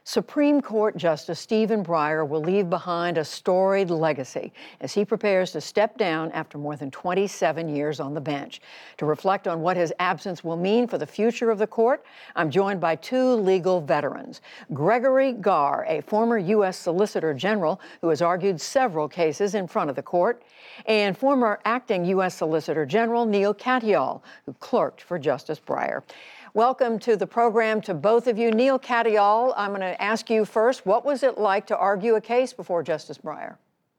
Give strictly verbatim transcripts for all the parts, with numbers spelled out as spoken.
Supreme Court Justice Stephen Breyer will leave behind a storied legacy as he prepares to step down after more than twenty-seven years on the bench. To reflect on what his absence will mean for the future of the court, I'm joined by two legal veterans. Gregory Garr, a former U S Solicitor General who has argued several cases in front of the court, and former acting U S Solicitor General Neal Katyal, who clerked for Justice Breyer. Welcome to the program to both of you. Neal Katyal, I'm going to ask you first, what was it like to argue a case before Justice Breyer?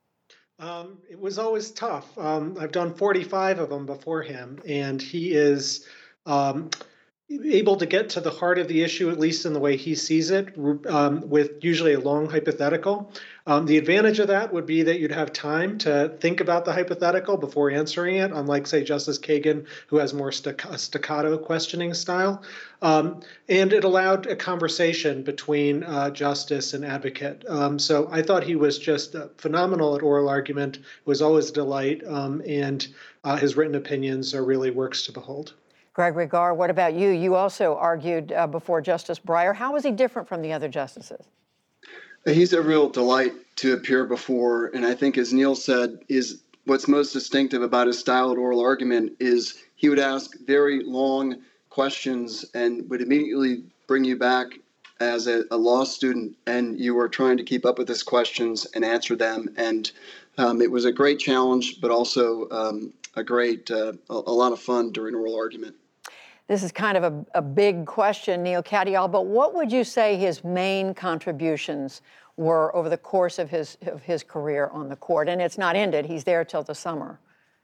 Um, it was always tough. Um, I've done forty-five of them before him, and he is um, able to get to the heart of the issue, at least in the way he sees it, um, with usually a long hypothetical. Um, the advantage of that would be that you'd have time to think about the hypothetical before answering it, unlike, say, Justice Kagan, who has more stacc- staccato questioning style. Um, and it allowed a conversation between uh, justice and advocate. Um, so I thought he was just uh, phenomenal at oral argument. It was always a delight, um, and uh, his written opinions are really works to behold. Gregory Garr, what about you? You also argued uh, before Justice Breyer. How was he different from the other justices? He's a real delight to appear before, and I think, as Neal said, is what's most distinctive about his style of oral argument is he would ask very long questions and would immediately bring you back as a, a law student, and you were trying to keep up with his questions and answer them. And um, it was a great challenge, but also um, a great, uh, a, a lot of fun during oral argument. This is kind of a, a big question, Neal Katyal, but what would you say his main contributions were over the course of his of his career on the court? And it's not ended. He's there till the summer.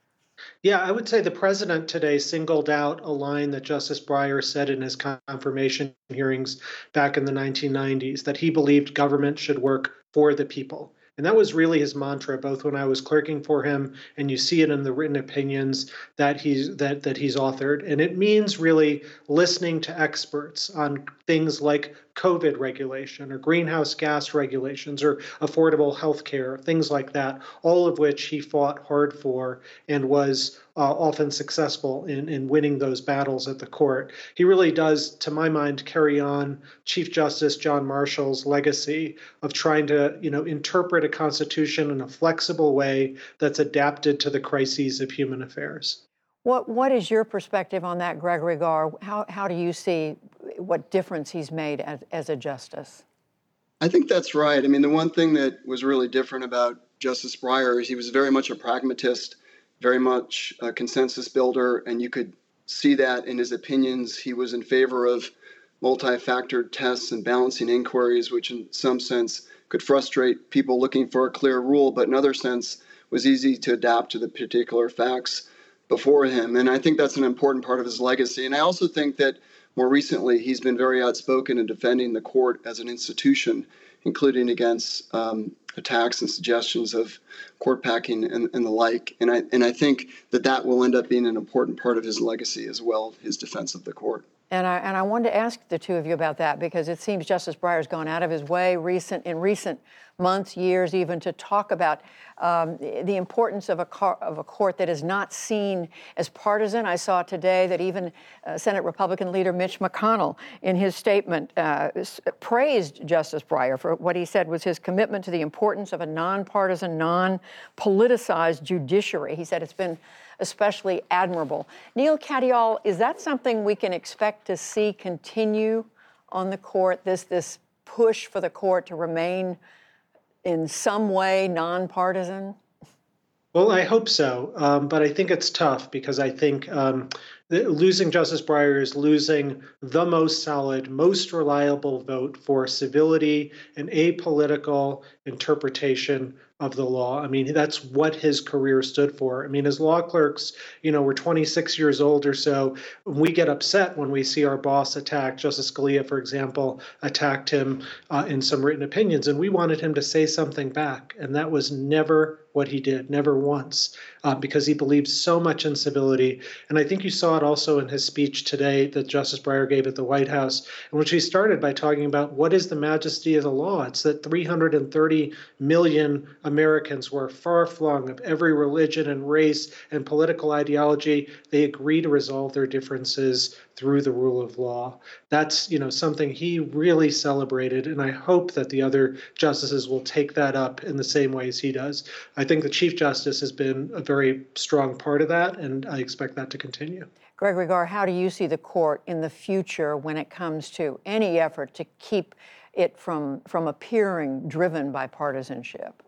Yeah, I would say the president today singled out a line that Justice Breyer said in his confirmation hearings back in the nineteen nineties, that he believed government should work for the people. And that was really his mantra, both when I was clerking for him, and you see it in the written opinions that he's that that he's authored. And it means really listening to experts on things like COVID regulation or greenhouse gas regulations or affordable health care, things like that, all of which he fought hard for and was uh, often successful in, in winning those battles at the court. He really does, to my mind, carry on Chief Justice John Marshall's legacy of trying to, you know, interpret a constitution in a flexible way that's adapted to the crises of human affairs. What What is your perspective on that, Gregory Garr? How How do you see what difference he's made as, as a justice? I think that's right. I mean, the one thing that was really different about Justice Breyer is he was very much a pragmatist, very much a consensus builder, and you could see that in his opinions. He was in favor of multi-factored tests and balancing inquiries, which in some sense could frustrate people looking for a clear rule, but in other sense was easy to adapt to the particular facts before him. And I think that's an important part of his legacy. And I also think that more recently, he's been very outspoken in defending the court as an institution, including against um, attacks and suggestions of court packing and, and the like. And I and I think that that will end up being an important part of his legacy as well, his defense of the court. And I and I wanted to ask the two of you about that, because it seems Justice Breyer's gone out of his way recent in recent months, years, even to talk about um, the importance of a car, of a court that is not seen as partisan. I saw today that even uh, Senate Republican leader Mitch McConnell, in his statement, uh, praised Justice Breyer for what he said was his commitment to the importance of a nonpartisan, non-politicized judiciary. He said it's been especially admirable. Neal Katyal, is that something we can expect to see continue on the court, this this push for the court to remain in some way nonpartisan? Well, I hope so, um, but I think it's tough because I think um, the, losing Justice Breyer is losing the most solid, most reliable vote for civility and apolitical interpretation of the law. I mean, that's what his career stood for. I mean, as law clerks, you know, we're twenty-six years old or so. We get upset when we see our boss attacked. Justice Scalia, for example, attacked him uh, in some written opinions, and we wanted him to say something back. And that was never what he did, never once, uh, because he believed so much in civility. And I think you saw it also in his speech today that Justice Breyer gave at the White House, in which he started by talking about what is the majesty of the law. It's that three hundred thirty million Americans who are far-flung of every religion and race and political ideology, they agree to resolve their differences through the rule of law. That's, you know, something he really celebrated, and I hope that the other justices will take that up in the same way as he does. I think the Chief Justice has been a very strong part of that, and I expect that to continue. Gregory Garr, how do you see the court in the future when it comes to any effort to keep it from, from appearing driven by partisanship?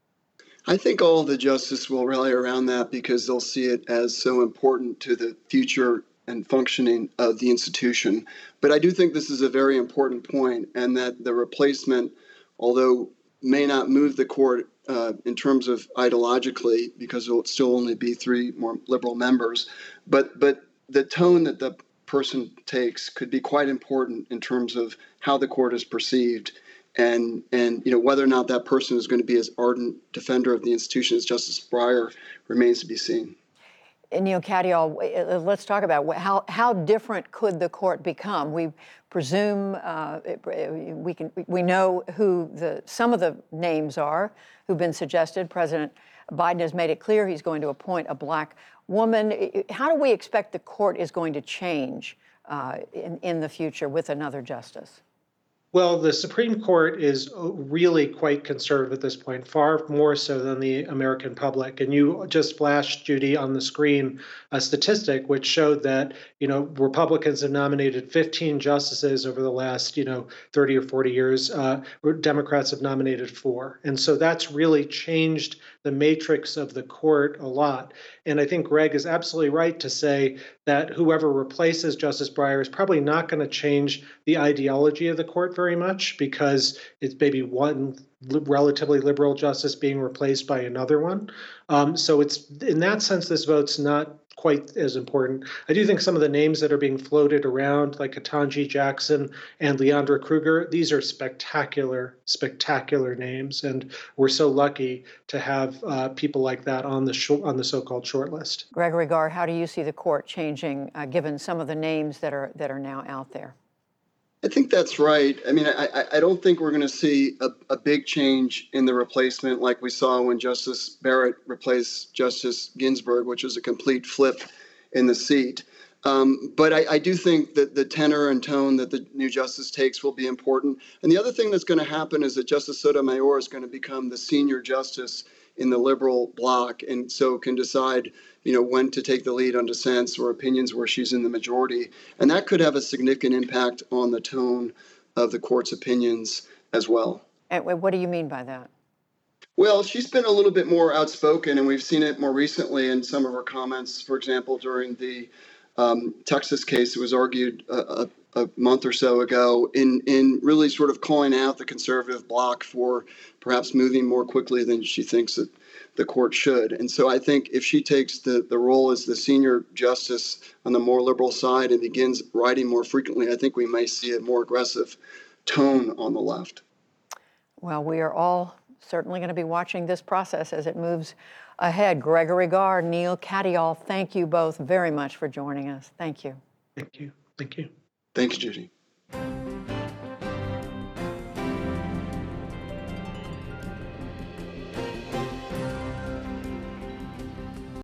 I think all of the justices will rally around that because they'll see it as so important to the future and functioning of the institution. But I do think this is a very important point, and that the replacement, although may not move the court uh, in terms of ideologically, because it will still only be three more liberal members, but but the tone that the person takes could be quite important in terms of how the court is perceived, and and you know whether or not that person is going to be as ardent defender of the institution as Justice Breyer remains to be seen. And Neil Katyal, let's talk about how how different could the court become? We presume uh, we can we know who the some of the names are who've been suggested. President Biden has made it clear he's going to appoint a black woman. How do we expect the court is going to change uh, in in the future with another justice? Well, the Supreme Court is really quite conservative at this point, far more so than the American public. And you just flashed, Judy, on the screen a statistic which showed that, you know, Republicans have nominated fifteen justices over the last, you know, thirty or forty years. Uh, Democrats have nominated four. And so that's really changed the matrix of the court a lot. And I think Greg is absolutely right to say that whoever replaces Justice Breyer is probably not going to change the ideology of the court very much, because it's maybe one relatively liberal justice being replaced by another one. Um, so it's in that sense, this vote's not quite as important. I do think some of the names that are being floated around, like Ketanji Jackson and Leandra Kruger, these are spectacular, spectacular names, and we're so lucky to have uh, people like that on the sh- on the so-called short list. Gregory Garr, how do you see the court changing, uh, given some of the names that are that are now out there? I think that's right. I mean, I, I don't think we're going to see a, a big change in the replacement like we saw when Justice Barrett replaced Justice Ginsburg, which was a complete flip in the seat. Um, but I, I do think that the tenor and tone that the new justice takes will be important. And the other thing that's going to happen is that Justice Sotomayor is going to become the senior justice in the liberal bloc, and so can decide, you know, when to take the lead on dissents or opinions where she's in the majority. And that could have a significant impact on the tone of the court's opinions as well. And what do you mean by that? Well, she's been a little bit more outspoken, and we've seen it more recently in some of her comments. For example, during the um, Texas case, it was argued a, a, a month or so ago, in, in really sort of calling out the conservative bloc for perhaps moving more quickly than she thinks that the court should. And so I think if she takes the, the role as the senior justice on the more liberal side and begins writing more frequently, I think we may see a more aggressive tone on the left. Well, we are all certainly going to be watching this process as it moves ahead. Gregory Garr, Neil Katyal, thank you both very much for joining us. Thank you. Thank you. Thank you. Thanks, Judy.